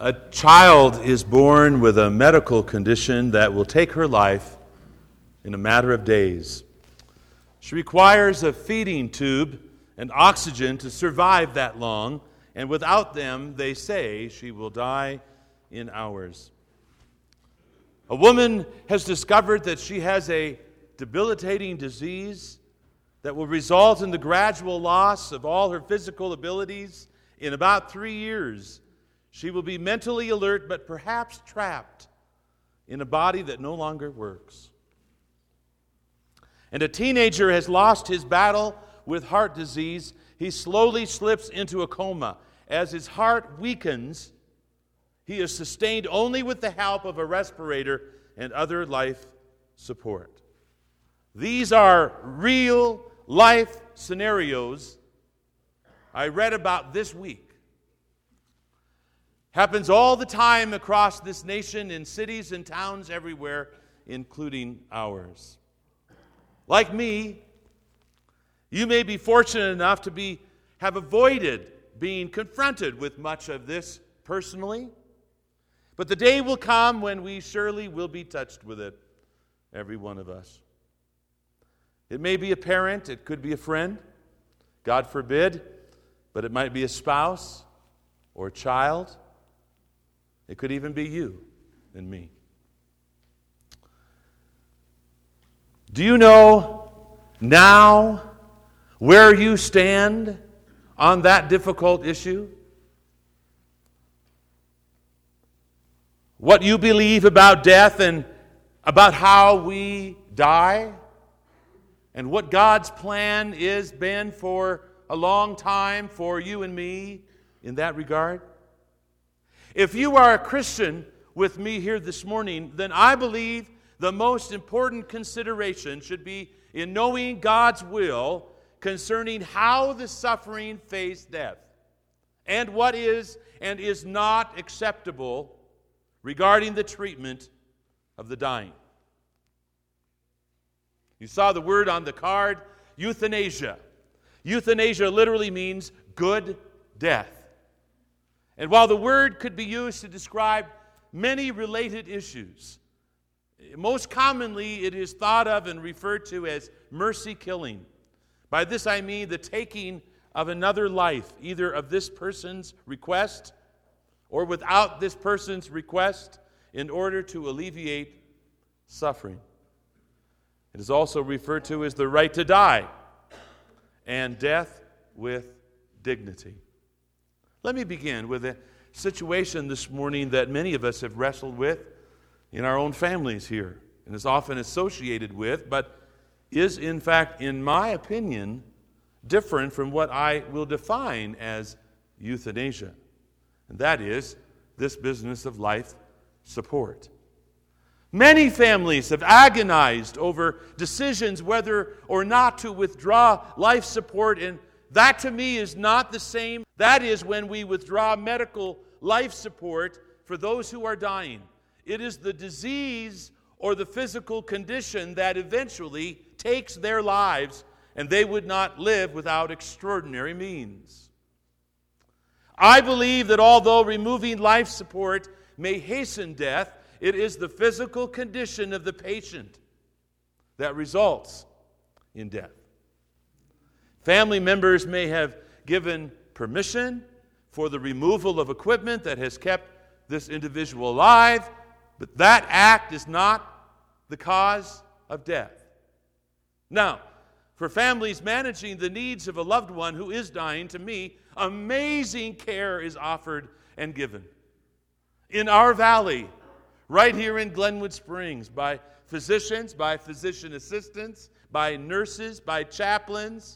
A child is born with a medical condition that will take her life in a matter of days. She requires a feeding tube and oxygen to survive that long, and without them, they say, she will die in hours. A woman has discovered that she has a debilitating disease that will result in the gradual loss of all her physical abilities. In about 3 years, she will be mentally alert, but perhaps trapped in a body that no longer works. And a teenager has lost his battle with heart disease. He slowly slips into a coma. As his heart weakens, he is sustained only with the help of a respirator and other life support. These are real life scenarios I read about this week. Happens all the time across this nation, in cities and towns everywhere, including ours. Like me, you may be fortunate enough to have avoided being confronted with much of this personally, but the day will come when we surely will be touched with it, every one of us. It may be a parent, it could be a friend, God forbid, but it might be a spouse or a child. It could even be you and me. Do you know now where you stand on that difficult issue? What you believe about death and about how we die? And what God's plan is been for a long time for you and me in that regard? If you are a Christian with me here this morning, then I believe the most important consideration should be in knowing God's will concerning how the suffering face death, and what is and is not acceptable regarding the treatment of the dying. You saw the word on the card, euthanasia. Euthanasia literally means good death. And while the word could be used to describe many related issues, most commonly it is thought of and referred to as mercy killing. By this I mean the taking of another life, either of this person's request or without this person's request, in order to alleviate suffering. It is also referred to as the right to die and death with dignity. Let me begin with a situation this morning that many of us have wrestled with in our own families here, and is often associated with, but is in fact, in my opinion, different from what I will define as euthanasia. And that is this business of life support. Many families have agonized over decisions whether or not to withdraw life support, and that to me is not the same. That is when we withdraw medical life support for those who are dying. It is the disease or the physical condition that eventually takes their lives, and they would not live without extraordinary means. I believe that although removing life support may hasten death, it is the physical condition of the patient that results in death. Family members may have given permission for the removal of equipment that has kept this individual alive, but that act is not the cause of death. Now, for families managing the needs of a loved one who is dying, to me, amazing care is offered and given. In our valley, right here in Glenwood Springs, by physicians, by physician assistants, by nurses, by chaplains,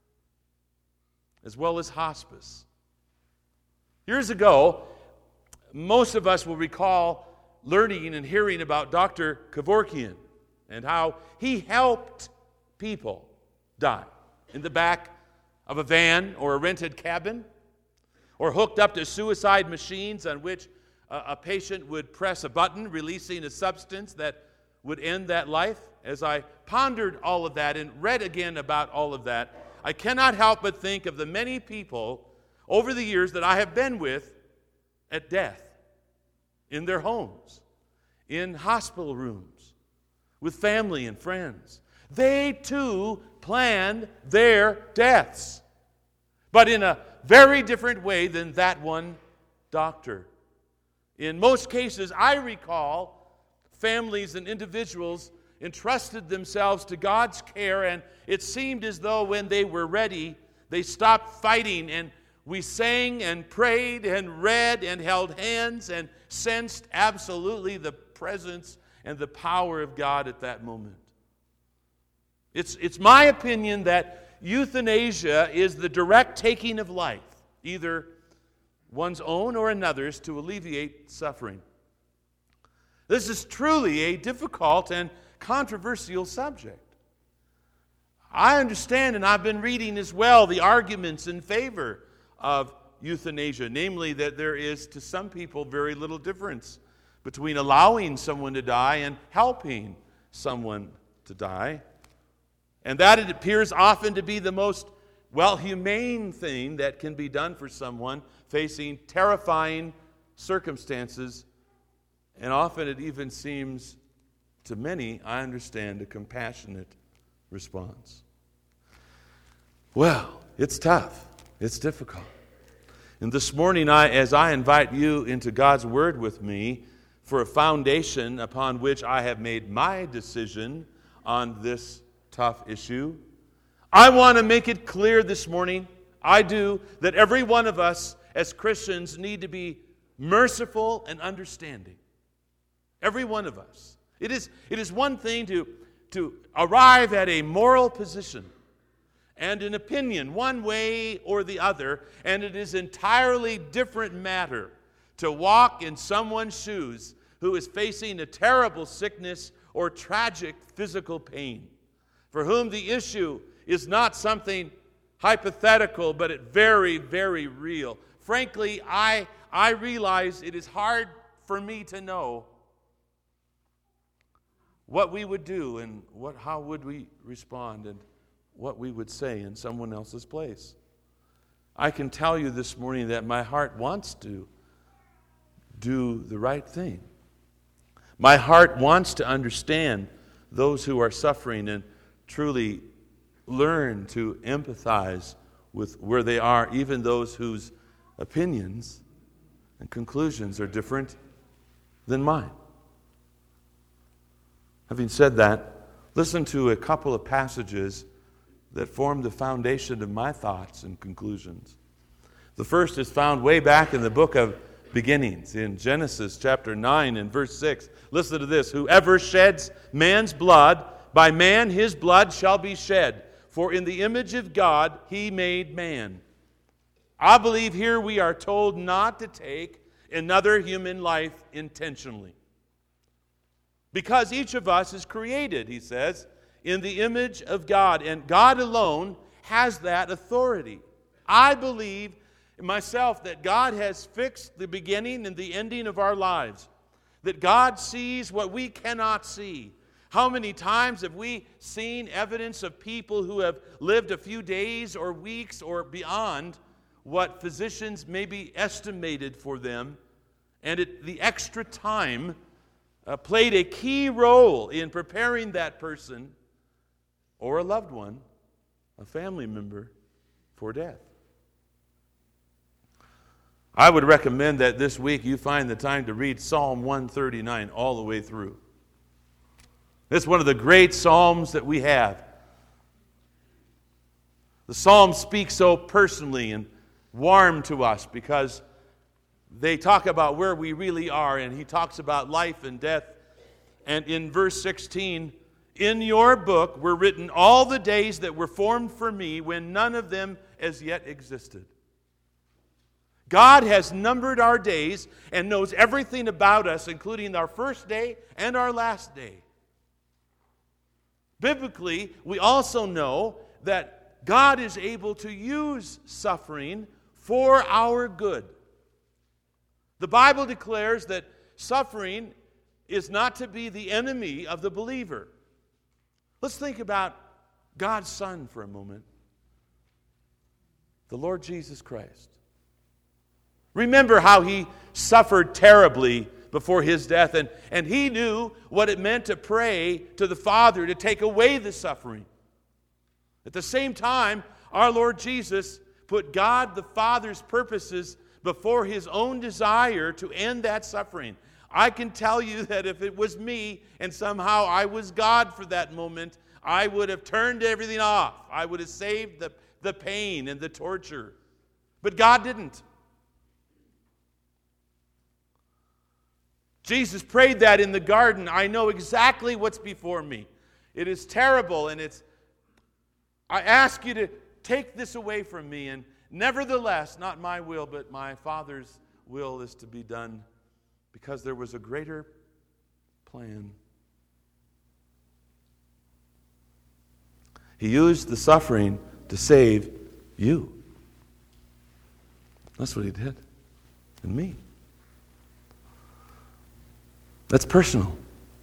as well as hospice. Years ago, most of us will recall learning and hearing about Dr. Kevorkian and how he helped people die in the back of a van or a rented cabin, or hooked up to suicide machines on which a patient would press a button, releasing a substance that would end that life. As I pondered all of that and read again about all of that, I cannot help but think of the many people over the years that I have been with at death in their homes, in hospital rooms, with family and friends. They too planned their deaths, but in a very different way than that one doctor. In most cases, I recall families and individuals entrusted themselves to God's care, and it seemed as though when they were ready, they stopped fighting, and we sang and prayed and read and held hands and sensed absolutely the presence and the power of God at that moment. It's my opinion that euthanasia is the direct taking of life, either one's own or another's, to alleviate suffering. This is truly a difficult and controversial subject. I understand, and I've been reading as well, the arguments in favor of euthanasia, namely that there is, to some people, very little difference between allowing someone to die and helping someone to die. And that it appears often to be the most, humane thing that can be done for someone facing terrifying circumstances. And often it even seems to many, I understand, a compassionate response. Well, it's tough. It's difficult. And this morning, as I invite you into God's Word with me for a foundation upon which I have made my decision on this tough issue, I want to make it clear this morning, I do, that every one of us as Christians need to be merciful and understanding. Every one of us. It is one thing to arrive at a moral position and an opinion one way or the other, and it is entirely different matter to walk in someone's shoes who is facing a terrible sickness or tragic physical pain, for whom the issue is not something hypothetical, but it very, very real. Frankly, I realize it is hard for me to know what we would do and how would we respond and what we would say in someone else's place. I can tell you this morning that my heart wants to do the right thing. My heart wants to understand those who are suffering and truly learn to empathize with where they are, even those whose opinions and conclusions are different than mine. Having said that, listen to a couple of passages that form the foundation of my thoughts and conclusions. The first is found way back in the book of Beginnings, in Genesis chapter 9 and verse 6. Listen to this. Whoever sheds man's blood, by man his blood shall be shed. For in the image of God he made man. I believe here we are told not to take another human life intentionally. Because each of us is created, he says, in the image of God. And God alone has that authority. I believe myself that God has fixed the beginning and the ending of our lives. That God sees what we cannot see. How many times have we seen evidence of people who have lived a few days or weeks or beyond what physicians maybe estimated for them, and the extra time played a key role in preparing that person or a loved one, a family member, for death. I would recommend that this week you find the time to read Psalm 139 all the way through. It's one of the great psalms that we have. The psalms speak so personally and warm to us because they talk about where we really are, and he talks about life and death. And in verse 16, in your book were written all the days that were formed for me when none of them as yet existed. God has numbered our days and knows everything about us, including our first day and our last day. Biblically, we also know that God is able to use suffering for our good. The Bible declares that suffering is not to be the enemy of the believer. Let's think about God's Son for a moment. The Lord Jesus Christ. Remember how he suffered terribly before his death. And he knew what it meant to pray to the Father to take away the suffering. At the same time, our Lord Jesus put God the Father's purposes before his own desire to end that suffering. I can tell you that if it was me and somehow I was God for that moment, I would have turned everything off. I would have saved the pain and the torture. But God didn't. Jesus prayed that in the garden. I know exactly what's before me. It is terrible, and I ask you to take this away from me, and nevertheless, not my will, but my Father's will is to be done, because there was a greater plan. He used the suffering to save you. That's what he did. And me. That's personal.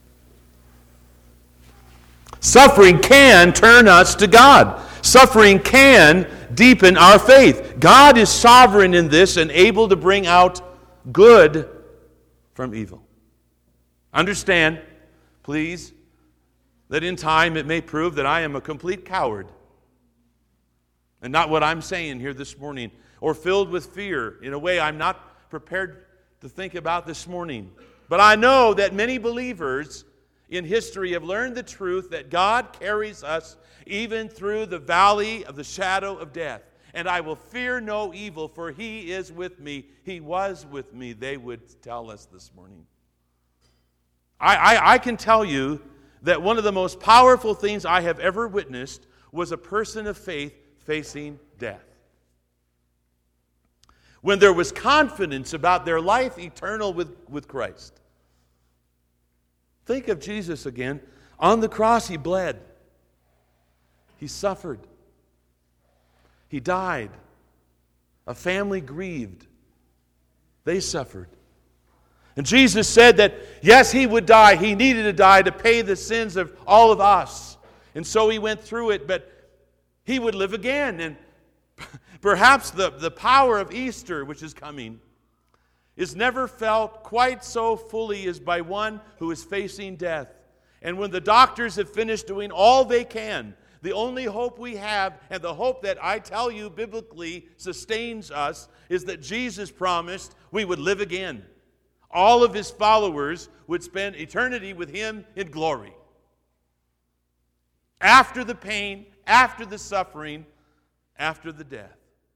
Suffering can turn us to God. Suffering can deepen our faith. God is sovereign in this and able to bring out good from evil. Understand, please, that in time it may prove that I am a complete coward. And not what I'm saying here this morning, or filled with fear in a way I'm not prepared to think about this morning. But I know that many believers in history have learned the truth that God carries us even through the valley of the shadow of death. And I will fear no evil, for he is with me. He was with me, they would tell us this morning. I can tell you that one of the most powerful things I have ever witnessed was a person of faith facing death. When there was confidence about their life eternal with Christ. Think of Jesus again. On the cross, he bled. He suffered. He died. A family grieved. They suffered. And Jesus said that, yes, he would die. He needed to die to pay the sins of all of us. And so he went through it, but he would live again. And perhaps the power of Easter, which is coming, is never felt quite so fully as by one who is facing death. And when the doctors have finished doing all they can, the only hope we have, and the hope that I tell you biblically sustains us, is that Jesus promised we would live again. All of his followers would spend eternity with him in glory. After the pain, after the suffering, after the death,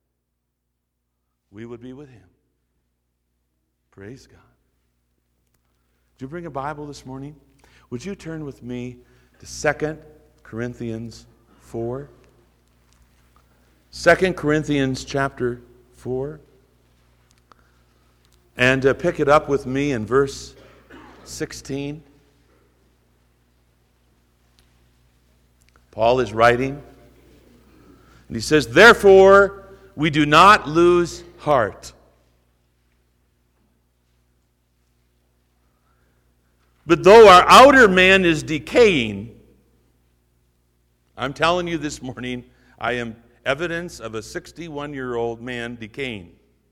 we would be with him. Praise God. Did you bring a Bible this morning? Would you turn with me to 2 Corinthians 4? 2 Corinthians chapter 4. And pick it up with me in verse 16. Paul is writing. And he says, "Therefore, we do not lose heart. But though our outer man is decaying," I'm telling you this morning, I am evidence of a 61-year-old man decaying.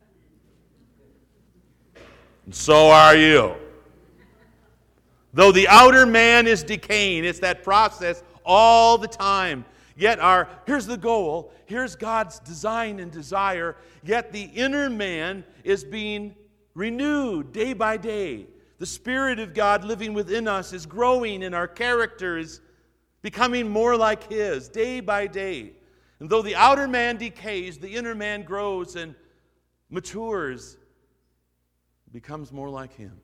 And so are you. Though the outer man is decaying, it's that process all the time. Yet here's the goal, here's God's design and desire, yet the inner man is being renewed day by day. The Spirit of God living within us is growing, and our character is becoming more like his day by day. And though the outer man decays, the inner man grows and matures, becomes more like him.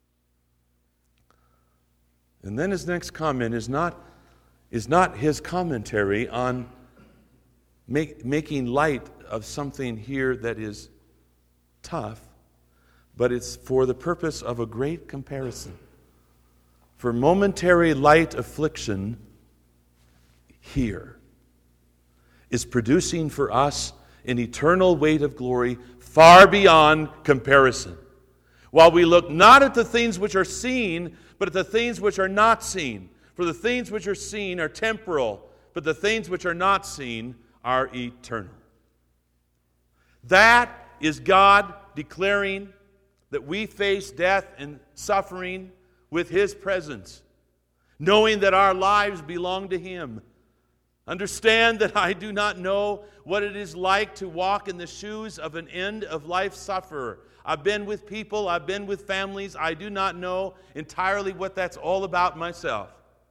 And then his next comment is not his commentary on making light of something here that is tough, but it's for the purpose of a great comparison. For momentary light affliction here is producing for us an eternal weight of glory far beyond comparison. While we look not at the things which are seen, but at the things which are not seen. For the things which are seen are temporal, but the things which are not seen are eternal. That is God declaring that we face death and suffering with His presence, knowing that our lives belong to Him. Understand that I do not know what it is like to walk in the shoes of an end-of-life sufferer. I've been with people, I've been with families. I do not know entirely what that's all about myself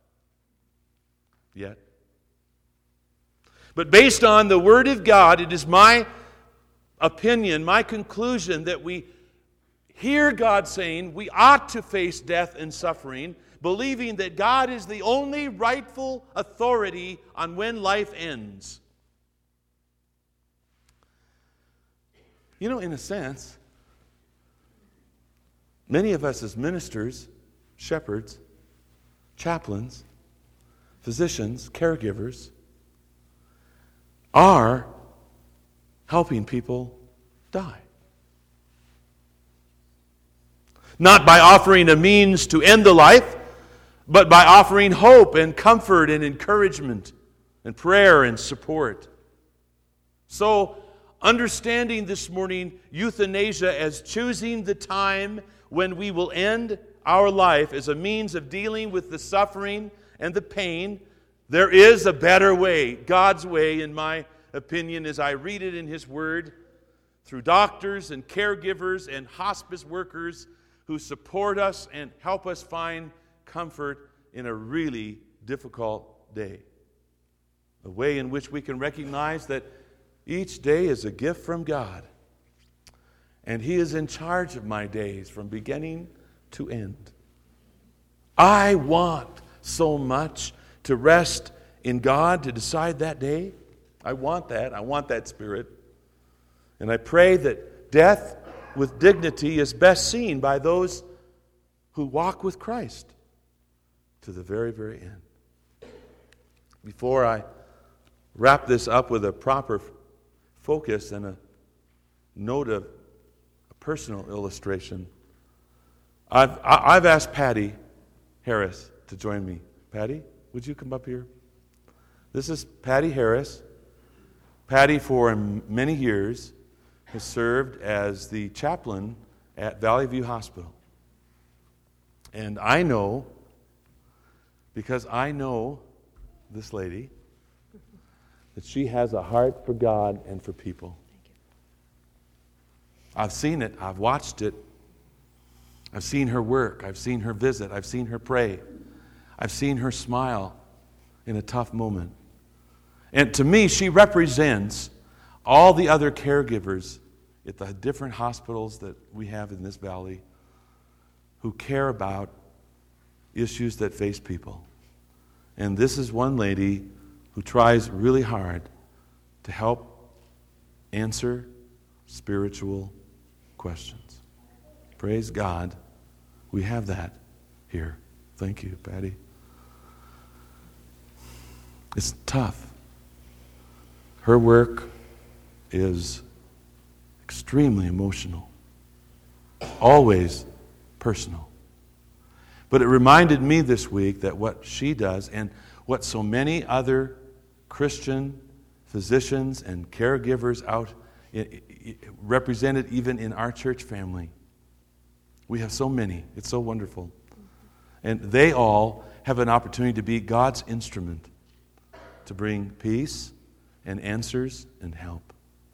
yet. But based on the Word of God, it is my opinion, my conclusion, that we hear God saying we ought to face death and suffering, believing that God is the only rightful authority on when life ends. You know, in a sense, many of us as ministers, shepherds, chaplains, physicians, caregivers, are helping people die. Not by offering a means to end the life, but by offering hope and comfort and encouragement and prayer and support. So, understanding this morning euthanasia as choosing the time when we will end our life as a means of dealing with the suffering and the pain, there is a better way, God's way, in my opinion, as I read it in His Word, through doctors and caregivers and hospice workers who support us and help us find comfort in a really difficult day. A way in which we can recognize that each day is a gift from God, and He is in charge of my days from beginning to end. I want so much to rest in God, to decide that day. I want that. I want that spirit. And I pray that death with dignity is best seen by those who walk with Christ to the very, very end. Before I wrap this up with a proper focus and a note of a personal illustration, I've asked Patty Harris to join me. Patty, would you come up here? This is Patty Harris. Patty, for many years, has served as the chaplain at Valley View Hospital. And I know, because I know this lady, that she has a heart for God and for people. I've seen it. I've watched it. I've seen her work. I've seen her visit. I've seen her pray. I've seen her smile in a tough moment. And to me, she represents all the other caregivers at the different hospitals that we have in this valley who care about issues that face people. And this is one lady who tries really hard to help answer spiritual questions. Praise God, we have that here. Thank you, Patty. It's tough. Her work is extremely emotional, always personal. But it reminded me this week that what she does and what so many other Christian physicians and caregivers out represented even in our church family. We have so many. It's so wonderful. And they all have an opportunity to be God's instrument to bring peace and answers and help.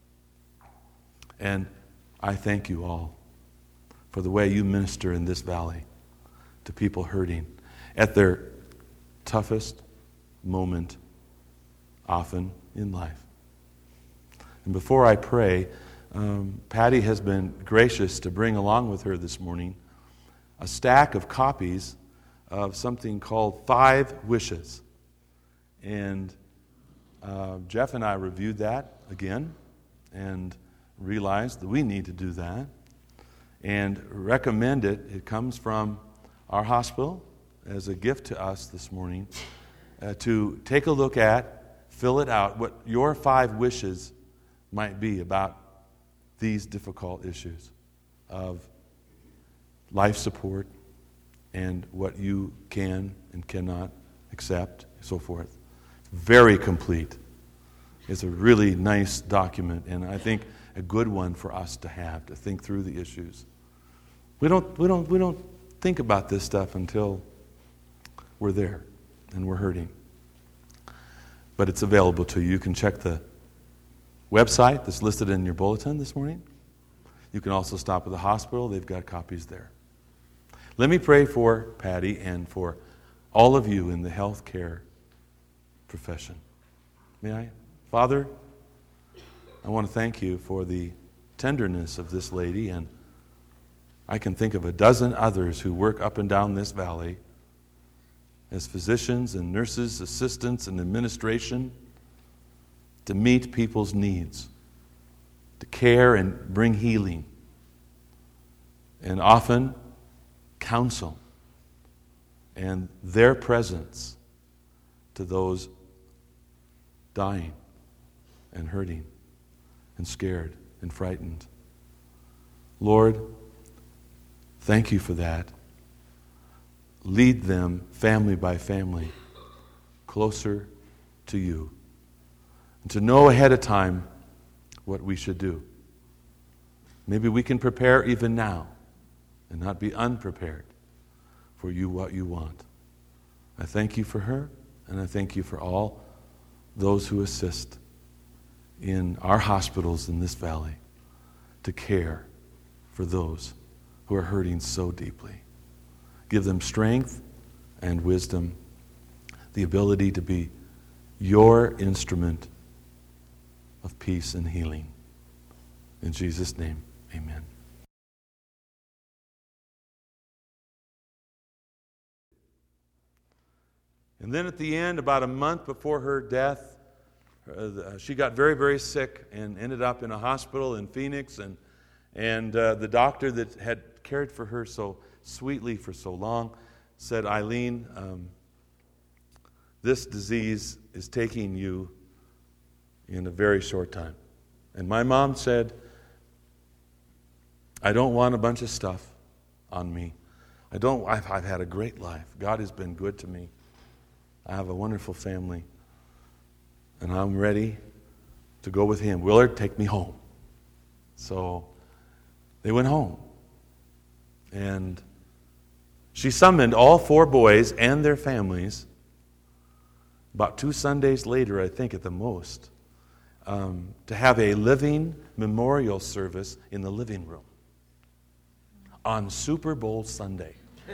And I thank you all for the way you minister in this valley to people hurting at their toughest moment often in life. And before I pray, Patty has been gracious to bring along with her this morning a stack of copies of something called 5 Wishes. And Jeff and I reviewed that again and realized that we need to do that and recommend it. It comes from our hospital as a gift to us this morning to take a look at, fill it out, what your 5 wishes might be about these difficult issues of life support and what you can and cannot accept, so forth. Very complete. It's a really nice document, and I think a good one for us to have, to think through the issues We don't think about this stuff until we're there and we're hurting. But it's available to you. You can check the website that's listed in your bulletin this morning. You can also stop at the hospital. They've got copies there. Let me pray for Patty and for all of you in the healthcare profession. May I? Father, I want to thank you for the tenderness of this lady, and I can think of a dozen others who work up and down this valley as physicians and nurses, assistants and administration to meet people's needs, to care and bring healing, and often counsel and their presence to those dying and hurting and scared and frightened. Lord, thank you for that. Lead them, family by family, closer to you. And to know ahead of time what we should do. Maybe we can prepare even now and not be unprepared for you what you want. I thank you for her, and I thank you for all those who assist in our hospitals in this valley to care for those who are hurting so deeply. Give them strength and wisdom, the ability to be your instrument of peace and healing. In Jesus' name, amen. And then at the end, about a month before her death, she got very, very sick and ended up in a hospital in Phoenix. And the doctor that had cared for her so sweetly for so long said, Eileen, this disease is taking you in a very short time. And my mom said, I don't want a bunch of stuff on me. I've had a great life. God has been good to me. I have a wonderful family. And I'm ready to go with him. Willard, take me home. So they went home. And she summoned all 4 boys and their families about 2 Sundays later, I think at the most, to have a living memorial service in the living room on Super Bowl Sunday.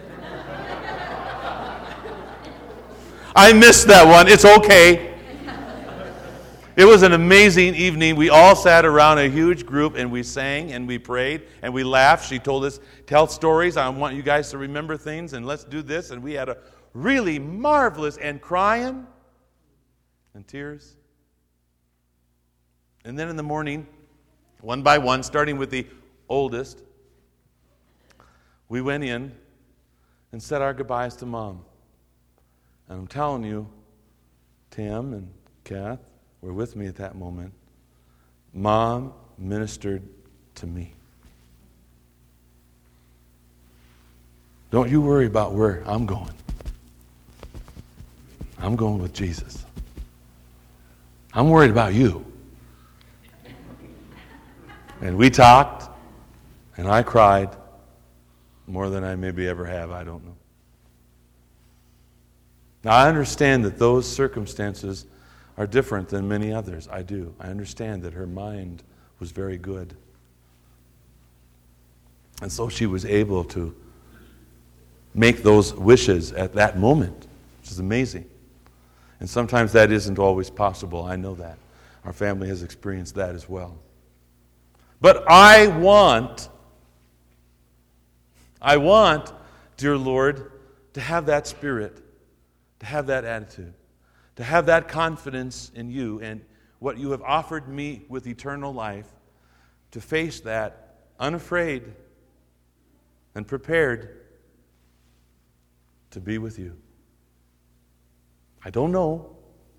I missed that one. It's okay. It was an amazing evening. We all sat around a huge group and we sang and we prayed and we laughed. She told us, tell stories. I want you guys to remember things and let's do this. And we had a really marvelous and crying and tears. And then in the morning, one by one, starting with the oldest, we went in and said our goodbyes to Mom. And I'm telling you, Tim and Kath were with me at that moment. Mom ministered to me. Don't you worry about where I'm going. I'm going with Jesus. I'm worried about you. And we talked, and I cried more than I maybe ever have. I don't know. Now, I understand that those circumstances are different than many others. I do. I understand that her mind was very good. And so she was able to make those wishes at that moment, which is amazing. And sometimes that isn't always possible. I know that. Our family has experienced that as well. But I want, dear Lord, to have that spirit, to have that attitude, to have that confidence in you and what you have offered me with eternal life, to face that unafraid and prepared to be with you. I don't know.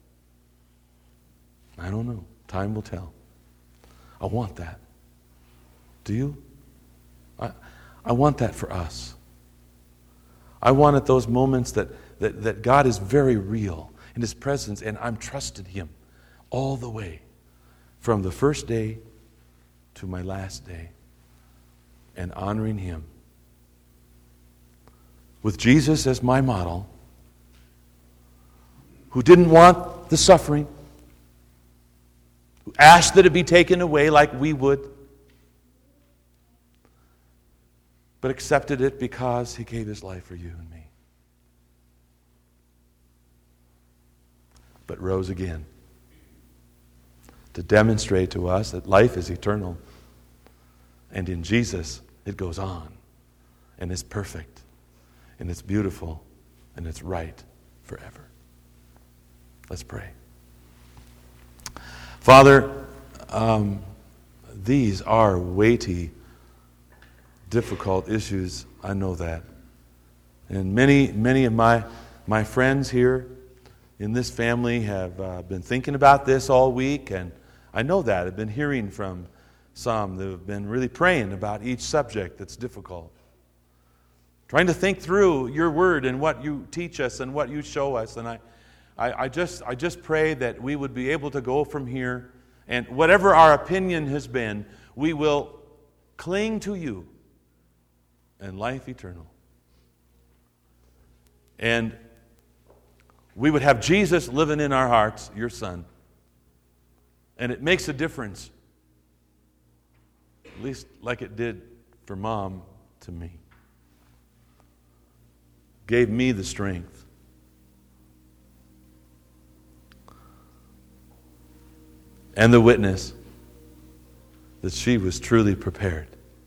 Time will tell. I want that. Do you? I want that for us. I want at those moments that God is very real in His presence, and I'm trusted Him all the way, from the first day to my last day, and honoring Him with Jesus as my model, who didn't want the suffering, who asked that it be taken away like we would, but accepted it because he gave his life for you and me. But rose again to demonstrate to us that life is eternal, and in Jesus it goes on, and it's perfect, and it's beautiful, and it's right forever. Let's pray. Father, these are weighty, difficult issues. I know that. And many of my friends here in this family have been thinking about this all week, and I know that. I've been hearing from some that have been really praying about each subject that's difficult. Trying to think through your word and what you teach us and what you show us. And I just pray that we would be able to go from here, and whatever our opinion has been, we will cling to you and life eternal. And we would have Jesus living in our hearts, your Son. And it makes a difference, at least like it did for Mom to me. Gave me the strength. And the witness that she was truly prepared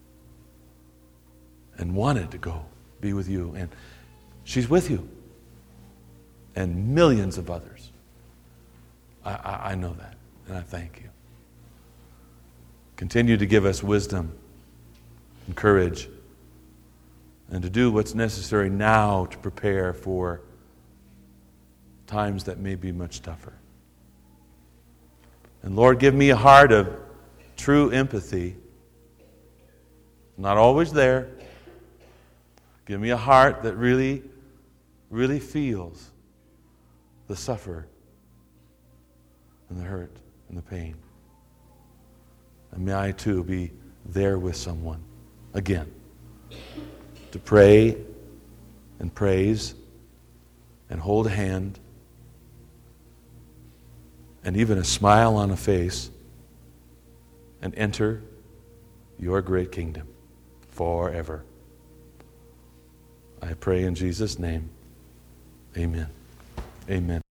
and wanted to go be with you. And she's with you. And millions of others. I know that. And I thank you. Continue to give us wisdom and courage, and to do what's necessary now to prepare for times that may be much tougher. And Lord, give me a heart of true empathy. Not always there. Give me a heart that really, really feels the suffer and the hurt and the pain. And may I too be there with someone again to pray and praise and hold a hand and even a smile on a face and enter your great kingdom forever. I pray in Jesus' name. Amen. Amen.